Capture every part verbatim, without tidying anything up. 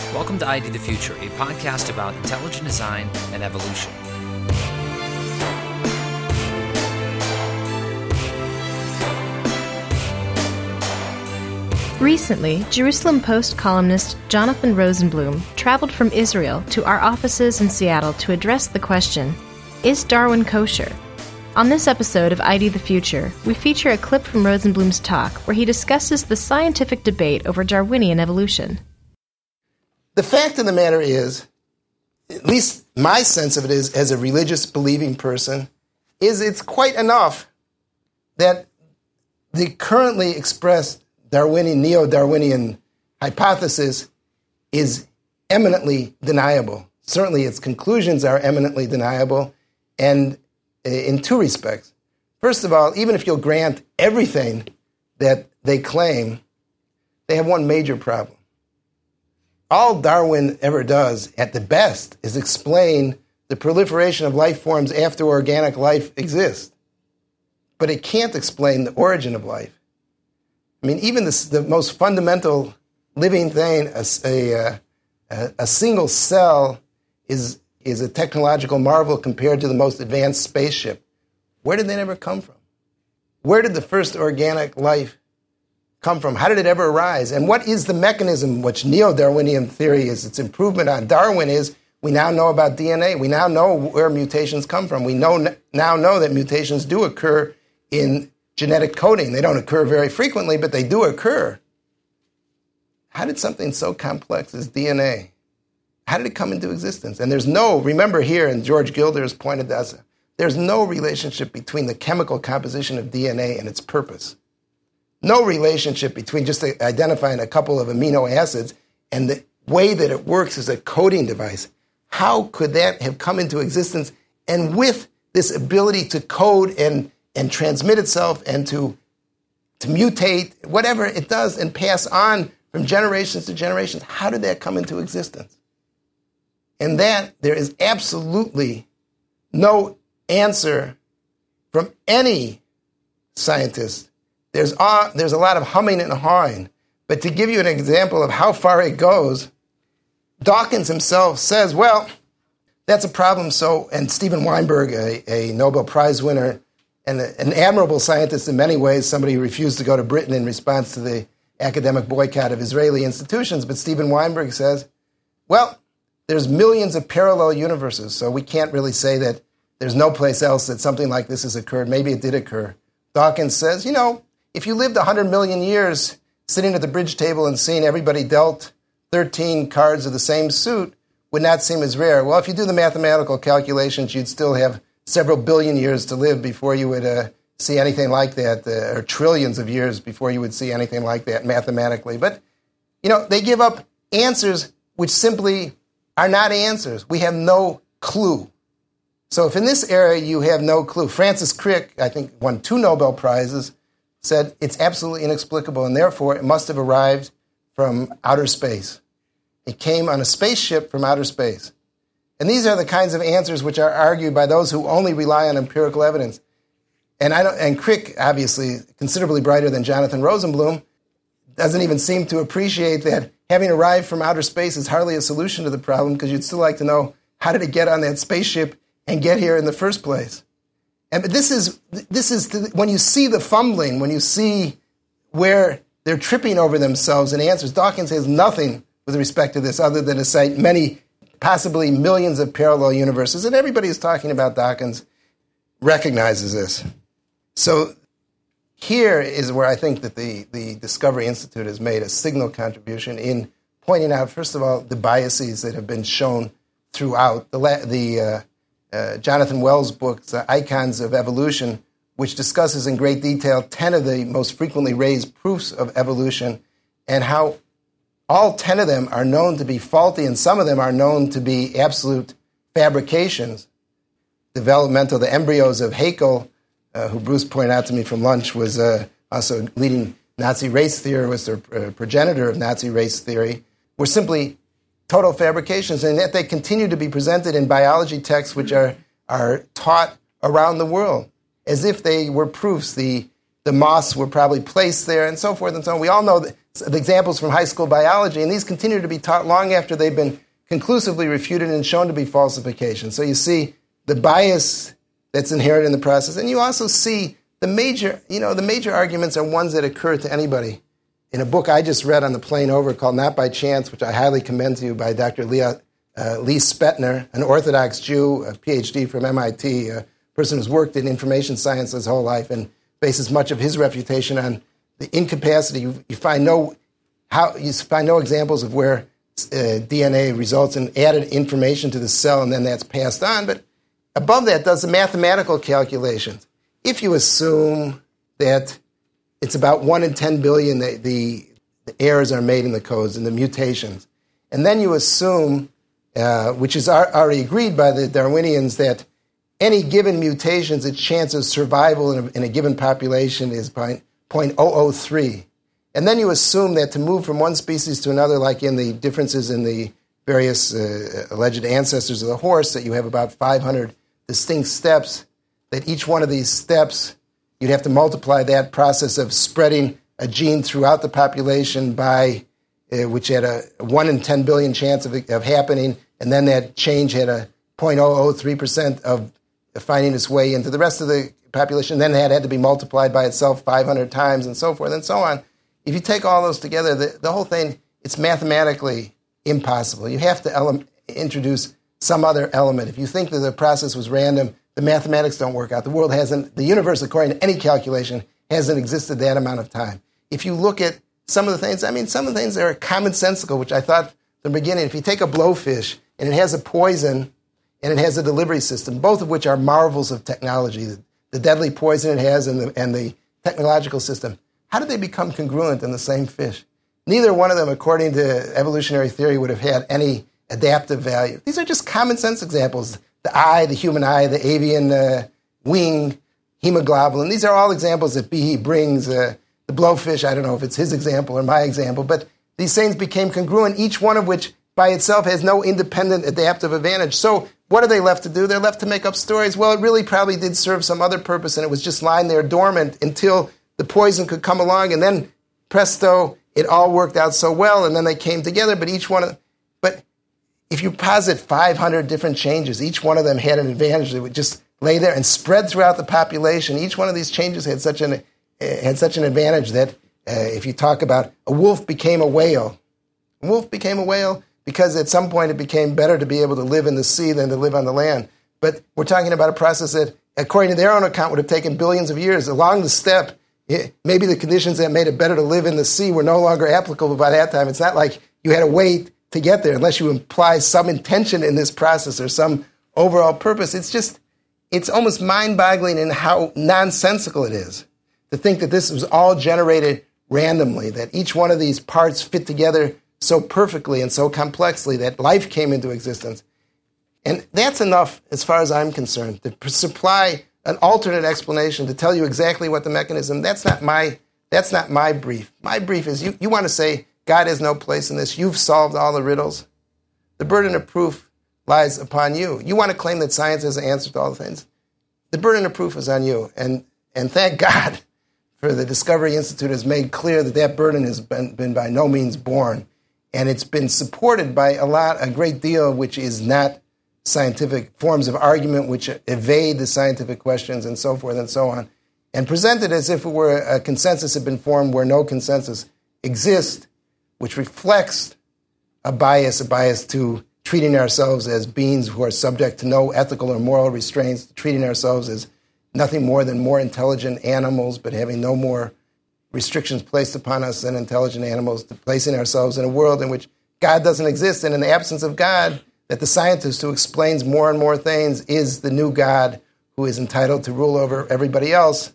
Welcome to I D the Future, a podcast about intelligent design and evolution. Recently, Jerusalem Post columnist Jonathan Rosenblum traveled from Israel to our offices in Seattle to address the question, is Darwin kosher? On this episode of I D the Future, we feature a clip from Rosenblum's talk where he discusses the scientific debate over Darwinian evolution. The fact of the matter is, at least my sense of it is, as a religious believing person, is it's quite enough that the currently expressed Darwinian, neo-Darwinian hypothesis is eminently deniable. Certainly its conclusions are eminently deniable, and in two respects. First of all, even if you'll grant everything that they claim, they have one major problem. All Darwin ever does, at the best, is explain the proliferation of life forms after organic life exists. But it can't explain the origin of life. I mean, even the, the most fundamental living thing, a, a, a, a single cell, is, is a technological marvel compared to the most advanced spaceship. Where did they ever come from? Where did the first organic life come from? How did it ever arise? And what is the mechanism which neo-Darwinian theory is its improvement on Darwin is we now know about D N A. We now know where mutations come from. We know now know that mutations do occur in genetic coding. They don't occur very frequently, but they do occur. How did something so complex as D N A, how did it come into existence? And there's no, remember here, and George Gilder has pointed this out, there's no relationship between the chemical composition of D N A and its purpose. No relationship between just identifying a couple of amino acids and the way that it works as a coding device. How could that have come into existence? And with this ability to code and and transmit itself and to, to mutate, whatever it does, and pass on from generations to generations, how did that come into existence? And that there is absolutely no answer from any scientist. There's a, there's a lot of humming and hawing. But to give you an example of how far it goes, Dawkins himself says, well, that's a problem. So, and Steven Weinberg, a, a Nobel Prize winner, and an admirable scientist in many ways, somebody who refused to go to Britain in response to the academic boycott of Israeli institutions. But Steven Weinberg says, well, there's millions of parallel universes, so we can't really say that there's no place else that something like this has occurred. Maybe it did occur. Dawkins says, you know, if you lived one hundred million years sitting at the bridge table and seeing everybody dealt thirteen cards of the same suit would not seem as rare. Well, if you do the mathematical calculations, you'd still have several billion years to live before you would uh, see anything like that, uh, or trillions of years before you would see anything like that mathematically. But, you know, they give up answers which simply are not answers. We have no clue. So if in this area you have no clue, Francis Crick, I think, won two Nobel Prizes, said it's absolutely inexplicable, and therefore it must have arrived from outer space. It came on a spaceship from outer space. And these are the kinds of answers which are argued by those who only rely on empirical evidence. And I don't, and Crick, obviously considerably brighter than Jonathan Rosenblum, doesn't even seem to appreciate that having arrived from outer space is hardly a solution to the problem, because you'd still like to know, how did it get on that spaceship and get here in the first place? And but this is this is the, when you see the fumbling, when you see where they're tripping over themselves in answers. Dawkins has nothing with respect to this other than to cite many, possibly millions of parallel universes, and everybody who's talking about Dawkins recognizes this. So here is where I think that the, the Discovery Institute has made a signal contribution in pointing out, first of all, the biases that have been shown throughout. The, the uh, uh, Jonathan Wells' book, uh, Icons of Evolution, which discusses in great detail ten of the most frequently raised proofs of evolution, and how all ten of them are known to be faulty, and some of them are known to be absolute fabrications. Developmental, the embryos of Haeckel, uh, who Bruce pointed out to me from lunch, was uh, also leading Nazi race theory, was the uh, progenitor of Nazi race theory, were simply total fabrications, and yet they continue to be presented in biology texts which are, are taught around the world as if they were proofs. The, the moths were probably placed there, and so forth and so on. We all know that the examples from high school biology, and these continue to be taught long after they've been conclusively refuted and shown to be falsification. So you see the bias that's inherent in the process, and you also see the major, you know, the major arguments are ones that occur to anybody. In a book I just read on the plane over called Not by Chance, which I highly commend to you, by Doctor Leah, uh, Lee Spetner, an Orthodox Jew, a P H D from M I T, a person who's worked in information science his whole life and bases much of his reputation on the incapacity. You, you find no how you find no examples of where uh, D N A results in added information to the cell and then that's passed on. But above that does the mathematical calculations. If you assume that it's about one in ten billion that the, the errors are made in the codes and the mutations, and then you assume, uh, which is already agreed by the Darwinians, that any given mutations, its chance of survival in a, in a given population is zero point zero zero three. And then you assume that to move from one species to another, like in the differences in the various uh, alleged ancestors of the horse, that you have about five hundred distinct steps, that each one of these steps, you'd have to multiply that process of spreading a gene throughout the population by, uh, which had a one in ten billion chance of, of happening, and then that change had a zero point zero zero three percent of finding its way into the rest of the population. Then that had to be multiplied by itself five hundred times and so forth and so on. If you take all those together, the, the whole thing, it's mathematically impossible. You have to ele- introduce some other element. If you think that the process was random, the mathematics don't work out. The world hasn't, the universe, according to any calculation, hasn't existed that amount of time. If you look at some of the things, I mean, some of the things that are commonsensical, which I thought from the beginning, if you take a blowfish and it has a poison and it has a delivery system, both of which are marvels of technology, the, the deadly poison it has and the, and the technological system, how did they become congruent in the same fish? Neither one of them, according to evolutionary theory, would have had any adaptive value. These are just common sense examples. The eye, the human eye, the avian uh, wing, hemoglobin. These are all examples that Behe brings. Uh, the blowfish, I don't know if it's his example or my example, but these things became congruent, each one of which by itself has no independent adaptive advantage. So what are they left to do? They're left to make up stories. Well, it really probably did serve some other purpose, and it was just lying there dormant until the poison could come along, and then presto, it all worked out so well, and then they came together, but each one of them, but if you posit five hundred different changes, each one of them had an advantage that would just lay there and spread throughout the population. Each one of these changes had such an, uh, had such an advantage that uh, if you talk about a wolf became a whale, a wolf became a whale because at some point it became better to be able to live in the sea than to live on the land. But we're talking about a process that, according to their own account, would have taken billions of years. Along the step, it, maybe the conditions that made it better to live in the sea were no longer applicable by that time. It's not like you had to wait to get there unless you imply some intention in this process or some overall purpose. It's just, it's almost mind-boggling in how nonsensical it is to think that this was all generated randomly, that each one of these parts fit together so perfectly and so complexly that life came into existence. And that's enough, as far as I'm concerned, to supply an alternate explanation, to tell you exactly what the mechanism. That's not my, that's not my brief. My brief is you, you want to say God has no place in this. You've solved all the riddles. The burden of proof lies upon you. You want to claim that science has an answer to all the things. The burden of proof is on you. And, and thank God for the Discovery Institute has made clear that that burden has been, been by no means borne. And it's been supported by a lot, a great deal, which is not scientific forms of argument which evade the scientific questions and so forth and so on, and presented as if it were a consensus had been formed where no consensus exists, which reflects a bias, a bias to treating ourselves as beings who are subject to no ethical or moral restraints, treating ourselves as nothing more than more intelligent animals, but having no more restrictions placed upon us than intelligent animals, to placing ourselves in a world in which God doesn't exist, and in the absence of God, that the scientist who explains more and more things is the new God who is entitled to rule over everybody else.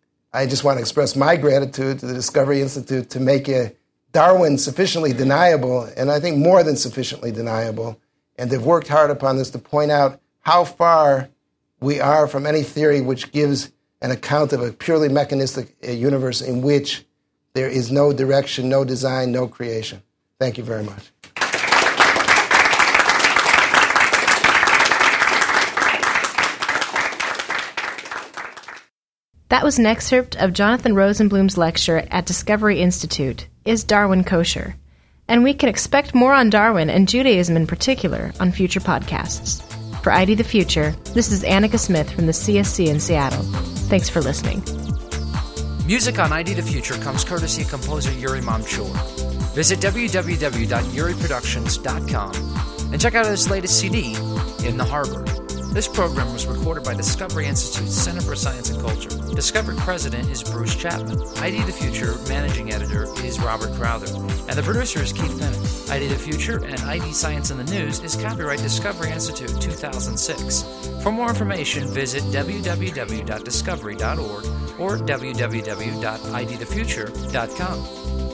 I just want to express my gratitude to the Discovery Institute to make a Darwin sufficiently deniable, and I think more than sufficiently deniable, and they've worked hard upon this to point out how far we are from any theory which gives an account of a purely mechanistic universe in which there is no direction, no design, no creation. Thank you very much. That was an excerpt of Jonathan Rosenblum's lecture at Discovery Institute, Is Darwin Kosher? And we can expect more on Darwin and Judaism in particular on future podcasts. For I D the Future, this is Annika Smith from the C S C in Seattle. Thanks for listening. Music on I D the Future comes courtesy of composer Yuri Mamchur. Visit w w w dot yuri productions dot com and check out his latest C D, In the Harbor. This program was recorded by Discovery Institute's Center for Science and Culture. Discovery President is Bruce Chapman. I D the Future Managing Editor is Robert Crowther. And the producer is Keith Bennett. I D the Future and I D Science in the News is copyright Discovery Institute two thousand six. For more information, visit w w w dot discovery dot org or w w w dot i d the future dot com.